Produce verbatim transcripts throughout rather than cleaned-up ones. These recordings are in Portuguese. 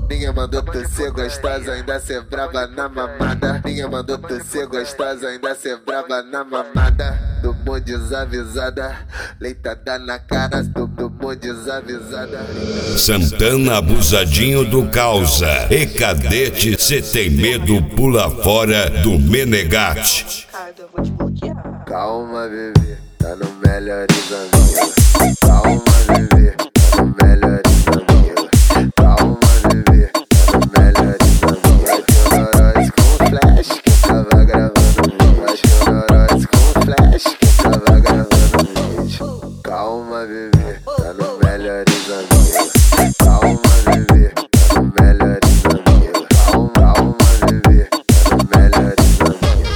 Minha mandou tu ser gostosa, ainda ser brava na mamada. Minha mandou tu ser gostosa, ainda ser brava na mamada. Do mundo desavisada, leitada na cara do, do mundo desavisada. Santana abusadinho do causa. E cadete, cê tem medo, pula fora do Menegate. Eu vou te bloquear. Calma, bebê, tá no melhores amigos. Calma, bebê, tá no melhores amigos. Calma, bebê, tá no melhores amigos. Vai com flash que eu tava gravando vídeo. Vai com flash que eu tava gravando vídeo. Calma, bebê, tá no melhores amigos. Calma, bebê, tá no melhores amigos. Calma, calma, bebê, tá no melhores amigos.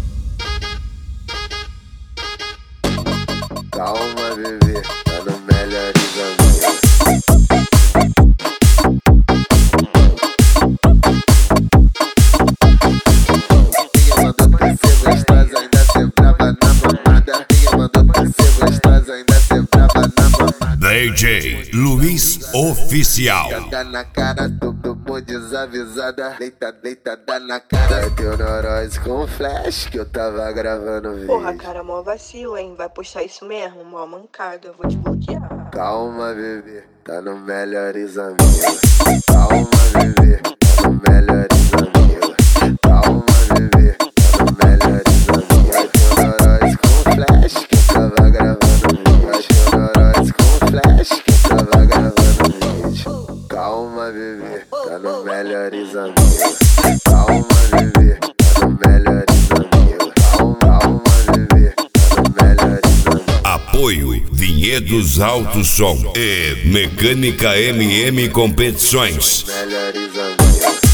Calma, bebê, tá no melhores amigos. Minha mandou tu ser gostosa, ainda ser brava na mamada. Minha mandou tu ser gostosa, ainda ser brava na mamada. D J Luiz Oficial. Deitada na cara, todo mundo desavisada. Deita, deitada na cara. Deu neurose com flash que eu tava gravando vídeo. Porra, cara, mó vacilo, hein? Vai postar isso mesmo? Mó mancada, eu vou te bloquear. Calma, bebê, tá no melhores amigos. Calma, bebê, tá no melhores amigos. Calma, bebê, tá no melhores amigos. Deu neurose com flash que eu tava gravando vídeo. Deu neurose com flash que eu tava gravando vídeo. Calma, bebê, tá no melhores amigos. Calma, bebê, tá no melhores amigos. Calma, calma, bebê, tá no melhores amigos. Apoio Vinhedos Alto Som e Mecânica M M Competições. Melhores amigos.